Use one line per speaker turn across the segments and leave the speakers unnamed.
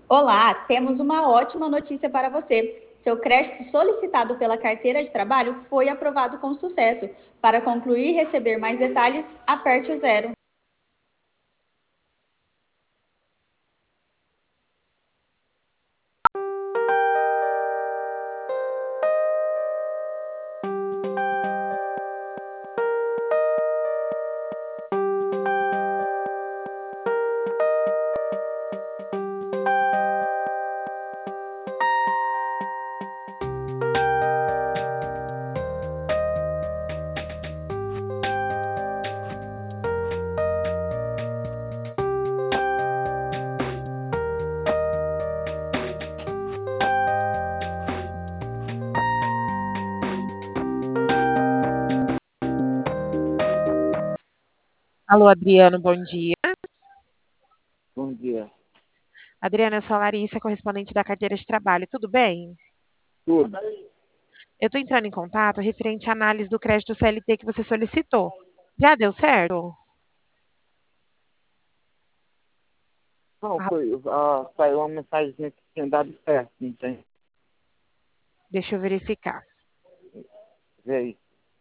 Olá, temos uma ótima notícia para você. Seu crédito solicitado pela carteira de trabalho foi aprovado com sucesso. Para concluir e receber mais detalhes, aperte o zero.
Alô, Adriano, bom dia.
Bom dia.
Adriana, eu sou a Larissa, correspondente da carteira de trabalho, tudo bem?
Tudo?
Eu estou entrando em contato referente à análise do crédito CLT que você solicitou. Já deu certo?
Não,
Ah,
foi, saiu uma mensagem que tinha dado certo, não tem?
deixa eu verificar.
Vê aí.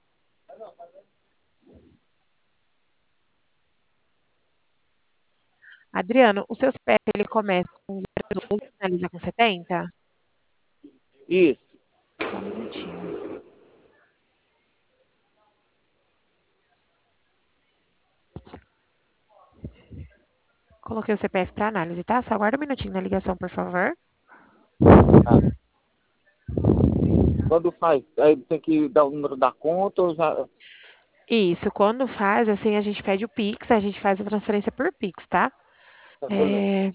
Adriano, o seu CPF ele começa com 02 e finaliza com 70?
Isso.
Só um minutinho. Coloquei o CPF para análise, tá? Só aguarda um minutinho na ligação, por favor.
Tá. Quando faz, aí tem que dar o número da conta ou já.
Isso, quando faz, assim, a gente pede o Pix, a gente faz a transferência por Pix, tá?
Tá, beleza.
É,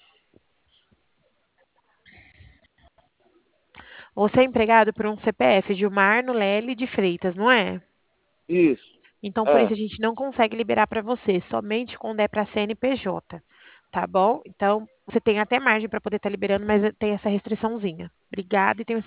Você é empregado por um CPF de Marno Lely de Freitas, não é?
Isso.
Então, por isso
É.
a gente não consegue liberar para você, somente quando é para CNPJ, tá bom? Então, você tem até margem para poder estar liberando, mas tem essa restriçãozinha. Obrigada e tenho